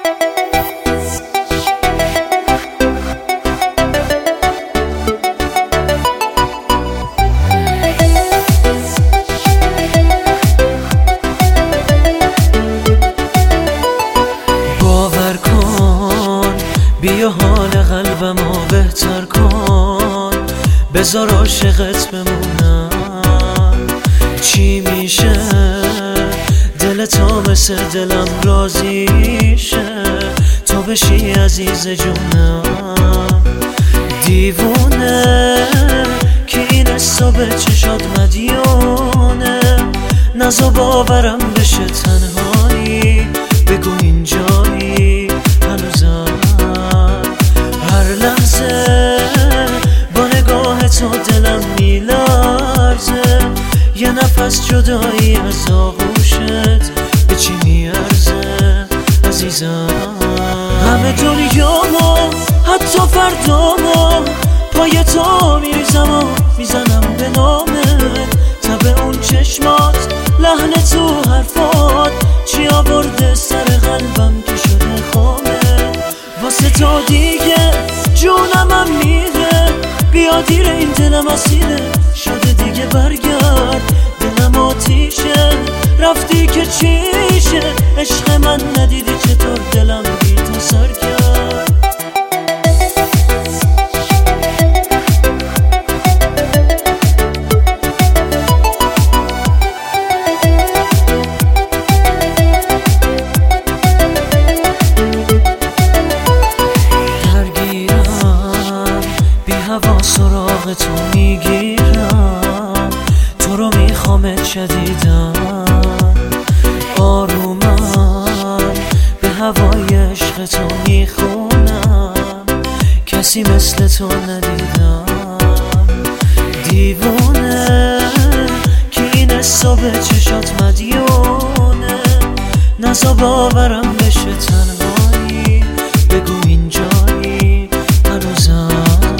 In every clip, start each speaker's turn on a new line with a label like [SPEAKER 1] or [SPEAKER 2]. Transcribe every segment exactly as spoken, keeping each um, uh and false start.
[SPEAKER 1] بیا حال قلبمو بهتر کن، بذار عاشقت بمونم. چی میشه دل تو مثل دلم راضیشه، تو بشی عزیز جونم. دیوونه که این حسا به چشات مدیونه، نزا باورم بشه تنهایی، بگو اینجایی هنوزم. هر لحظه با نگاه تو دلم میلرزه، یه نفس جدایی از آغوشت به چی میارزه عزیزم. همه دنیامو حتی فردامو پای تو میریزم و میزنم به نامت. تب اون چشمات، لحن تو حرفات، چی آورده سر قلبم که شده خامه. واسه تو دیگه جونمم میره، بیا دیر این دلم اسیره شده دیگه برگرد. دلم آتیشه رفتی که چیشه، عشق من ندیدی چطور دلم بی تو سر کرد. هوا سراغ تو میگیرم، تو رو میخوامت شدیدم. آرومم به هوای عشق تو میخونم، کسی مثل تو ندیدم. دیوونه که این حسا به چشات مدیونه، نزا باورم بشه تنهایی، بگو اینجایی هنوزم.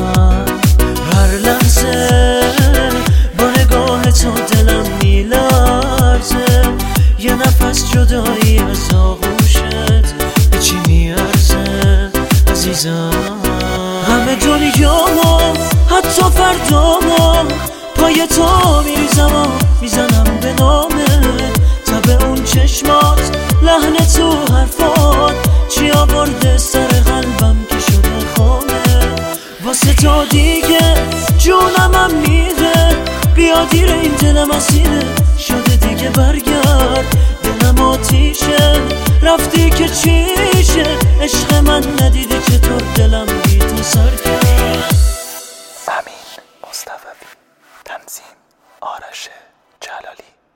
[SPEAKER 1] با نگاه تو دلم میلرزه، یه نفس جدایی از آغوشت به چی میارزه عزیزم. همه دنیامو حتی فردامو پای تو میریزم و میزنم به نامت. تب اون چشمات، لحن تو حرفات، چی آورده سر قلبم که شده خامه. واسه تو دیگه جونمم میره، بیا دیر این دلم اسیره شده دیگه برگرد. دلم آتیشه رفتی که چیشه، عشق من ندیدی چطور دلم بی تو سر کرد.
[SPEAKER 2] امین مصطفی، تنظیم آرش جلالی.